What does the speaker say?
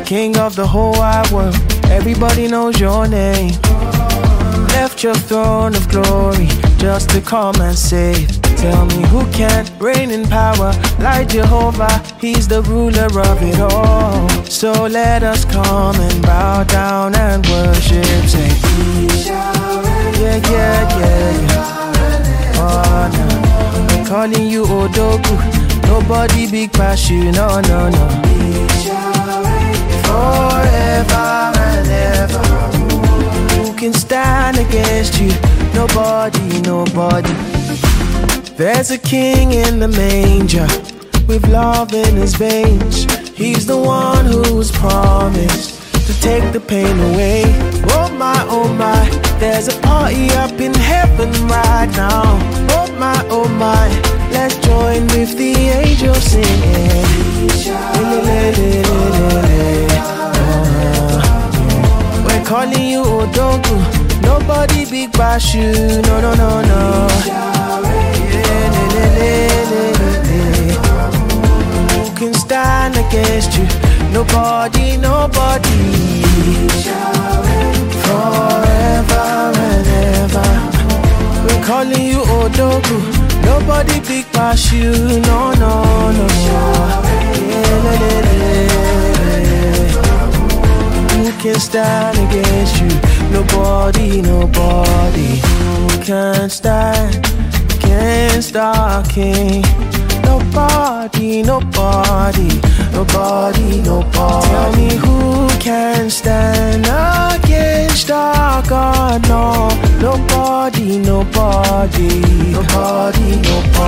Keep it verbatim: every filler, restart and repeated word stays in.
king of the whole wide world. Everybody knows your name. Left your throne of glory just to come and save. Tell me who can reign in power like Jehovah? He's the ruler of it all. So let us come and bow down and worship. Say, yeah, yeah, yeah, yeah. Oh, no. I'm calling you Odogu. Nobody big past you, no, no, no. Forever and ever. Who can stand against you? Nobody, nobody. There's a king in the manger with love in his veins. He's the one who's promised to take the pain away. Oh my, oh my, there's a party up in heaven right now. Oh my, oh my, let's join with the angels singing. Oh, we're calling you Odogu. Nobody big bash you, no, no, no, no. Who can stand against you? Nobody, nobody. Forever and ever. We're calling you Odogu. Nobody big past you. No, no, no, no. Who can stand against you? Nobody, nobody. Who can stand against our King? Nobody, nobody, nobody, nobody. Tell me who can stand against our God? No, nobody, nobody, nobody, nobody.